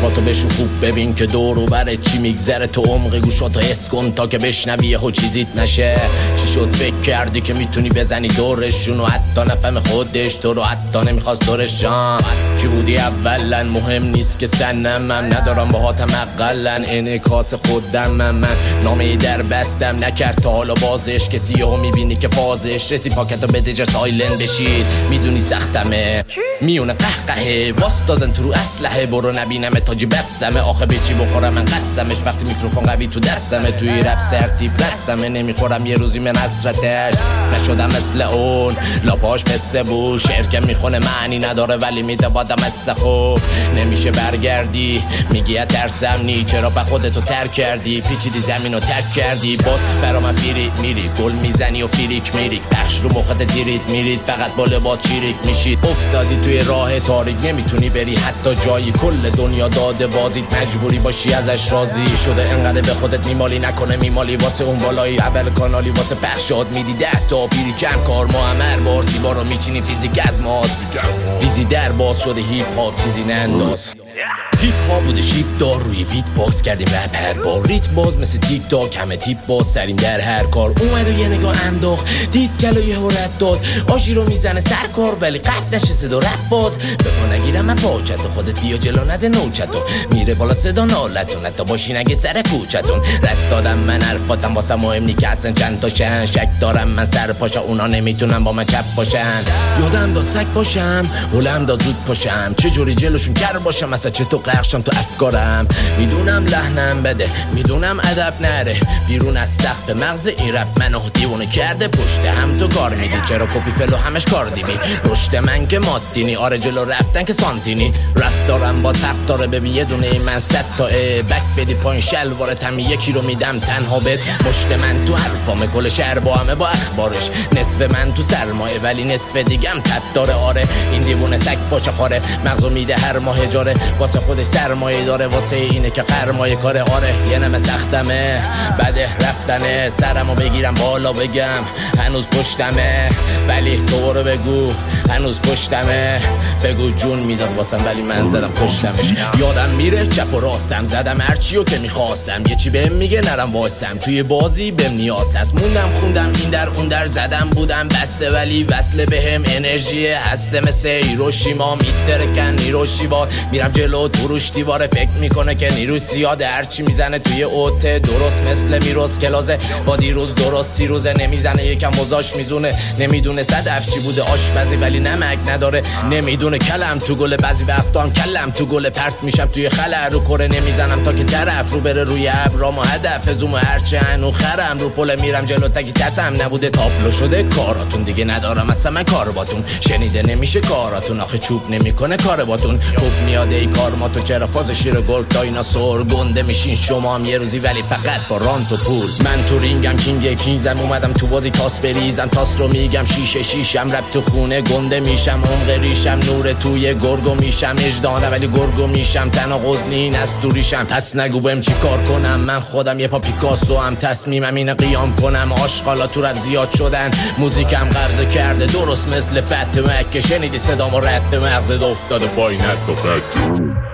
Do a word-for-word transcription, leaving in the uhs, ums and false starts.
چشماتو بشو خوب ببین که دور و بره چی میگذره، تو عمق گوشاتو حس کن تا که بشنوی یهو چیزیت نشه. چی شد فکر کردی که میتونی بزنی دورشون و حتی نفهم خودش تو رو حتی نمیخواست دورش جان؟ کی بودی اولا مهم نیست که سنم، من ندارم باهاتم اقلن انعکاس خودم. من من نامه در بستم نکرد تا حالا بازش، کسی یهو میبینی که فازش رسی پاکتو بده جا سایلن بشید. میدونی سختمه میونه قهقهه واستادن تو رو اسلحه، برو نبینم تاجی بسمه آخه به چی بخورم من قسمش وقتی میکروفون قوی تو دستمه. توی رپ سرتیپ رستمه نمیخورم یه روزی من حسرتش نشدم مثل اون لاپاش مثل بو. شعر که میخونه معنی نداره ولی میده بادم از خوب نمیشه برگردی. میگی ترسم نی چرا به خودتو ترک کردی، پیچیدی زمینو ترک کردی باز برا من فیریک میری گل میزنی و فیریک میریک پخش رو مخت دیرید میرید فقط با لباس چیریک میشید. افتادی توی راه تاریک نمیتونی بری حتی جایی، کل دنیا داده بازیت مجبوری باشی ازش راضی. چی شده انقدر به خودت میمالی نکنه میمالی واسه اون بالایی اول کانالی واسه پخشات میدی ده تا پیری کم کار معمر بار سیبا رو میچینی فیزیک از ماس دیزی در باز شده هیپ هاپ چیزی ننداز. هیپ هاپ بوده شیپ دار روی بیت باکس کردیم رپ هر بار ریت باز مثل تیک تاک همه تیپ باز سریم در هر کار. اومد و یه نگاه انداخت دید گلو یه هورت داد آشی رو میزنه سرکار ولی قد نشه صدا رپ باز. به پا نگیرم من پاچتو خودت بیا جلو نده نوچتو میره بالا صدا نالتون حتی باشی نگه سر کوچتون. رد دادم من حرفاتم واسه مهم نی که اصلا چند تاشن شک دارم من سر پاشا اونا نمیتونن با من چپ باشن. یادم داد سگ باشم هولم داد زود پاشم چه جوری جلوشون کر باشم مثلا چه تو قرشم تو افکارم. میدونم لحنم بده میدونم ادب نره بیرون از سقف مغز این رپ منو دیوونه کرده. پشت هم تو کار میدی چرا کپی فلو همش کار دیمی رشد من که مادینی آره جلو رفتن که سانتینی رفتارم با تخت داره ببین یه دونه من ست تا بک بدی پایین شلوارت هم یکی رو میدم تنها بد. مشت من تو حرفامه کل شهر با همه با اخبارش نصف من تو سرمایه ولی نصف دیگم تب داره. آره این دیوونه سگ پاچه خاره مغزو میده هر ماه جاره واسه خودش سرمایه داره واسه اینه که قرمایه کاره. آره یه نمه سختمه بده رفتنه سرمو بگیرم بالا بگم هنوز پشتمه ولی تو رو بگو هنوز پشتمه بگو جون میداد واسم ولی من زدم پشتمش. یادم میره چپ و راستم زدم هرچیو که میخواستم یه چی بهم میگه نرم واسم توی بازی بهم نیاز هست موندم خوندم این در اون در زدم بودم بسته ولی وصله بهم انرژی هسته مثل هیروشیما میترکن هیروشیما میرم جلو دروش دیواره فکر میکنه که نیروش زیاده هرچی میزنه توی اوته درست مثل میروز کلازه با دیروز درست سی روزه نمیزنه یکم مزاش میزونه نمیدونه صدف چی بوده آشپزی ولی نمک نداره نمیدونه کلم تو گل بعضی وقتا هم کلم تو گل پرت میشم توی خلع رو کره نمیزنم تا که طرف رو بره روی ابرام و هدف زوم هرچه هنو خرم رو پل میرم جلو تکی ترسم نبوده تابلو شده کاراتون دیگه ندارم اصلا من کار باتون شنیده نمیشه کاراتون آخه چوب نمیکنه کار باتون خوب میاده ای کار ما تو چرا فاز شیر گرگ دایناسور گنده میشین شما هم یه روزی ولی فقط با رانت و پول. من تو رینگم کینگ کینزم اومدم تو بازی تاس بریزم تاس رو میگم شیشه شیشم رب تو خونه گنده میشم عمق ریشم نور توی گرگو میشم اجدانه ولی گرگو میشم تناقض نین از دوریشم پس نگو بهم چی کار کنم من خودم یه پا پیکاسو هم تصمیمم اینه قیام کنم. آشغالا تو رپ زیاد شدن موزیکم قبضه کرده درست مثل فتمک که شنیدی صدامو رد به مغزت افتاده با اینت تو فکر